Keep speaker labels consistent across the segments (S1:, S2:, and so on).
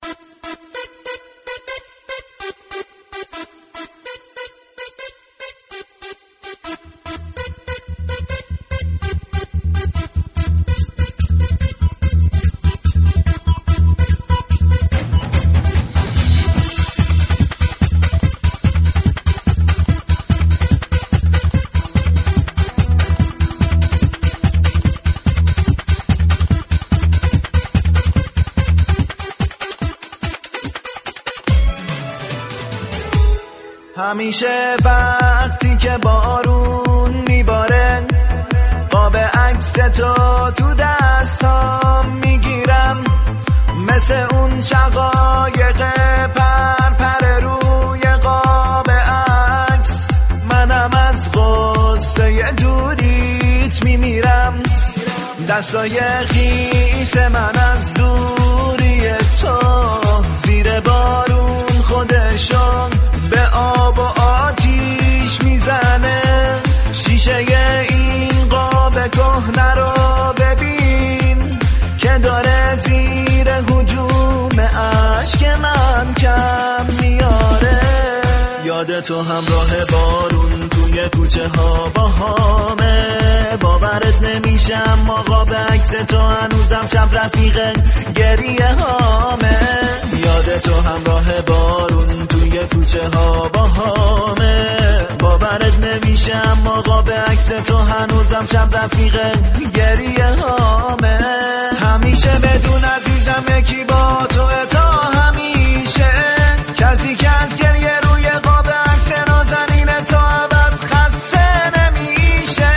S1: همیشه وقتی که بارون میباره قاب عکس تو دستام میگیرم، مثل اون شقایق پرپر روی قاب عکس منم از غصه دوریت میمیرم. دستای خیس من از دوری تو زیر بارون خودشون به آب و آتیش میزنه. شیشه این قاب کهنه رو ببین که داره زیر هجوم اشک من کم میاره. یاد تو همراه بارون توی کوچه ها با همه، باورت نمیشه اما قاب عکس تو هنوزم شب رفیق گریه هامه. یاد تو همراه بارون توی کوچه ها با همه، باورت نمیشه اما قاب عکس تو هنوزم شب رفیق گریه هامه. همیشه بدون عزیزم یکی با تو تا همیشه، کسی که از گریه روی قاب عکس نازنین تو ابد خسته نمیشه.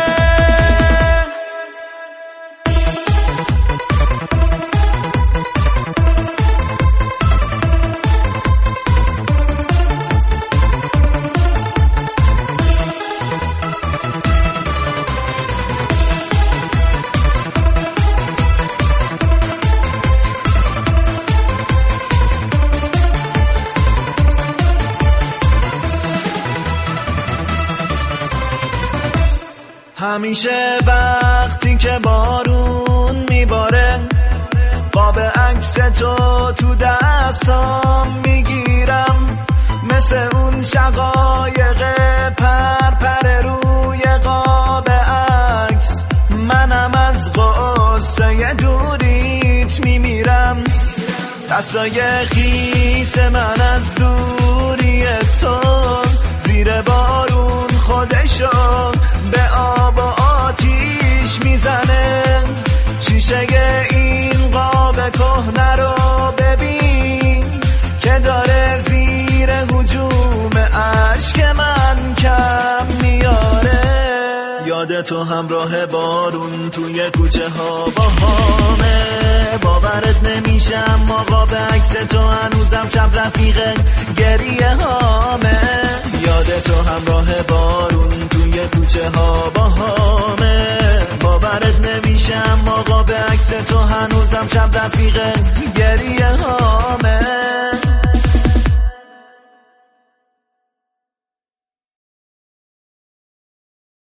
S1: همیشه وقتی که بارون میباره قاب عکس تو دستام میگیرم، مثل اون شقایق پرپر روی قاب عکس منم از غصه دوریت میمیرم. دستای خیس من از دوری تو زیر بارون خودشو به آب و آتیش میزنه. شیشه این قاب کهنه رو ببین که داره زیر هجوم اشک من کم میاره. یاد تو همراه بارون توی کوچه ها با همه، باورت نمیشه اما قاب عکس تو هنوزم شب رفیق گریه هامه. یاد تو همراه بارون توی کوچه ها با همه، باورت نمیشه اما قاب عکس تو هنوزم شب رفیق گریه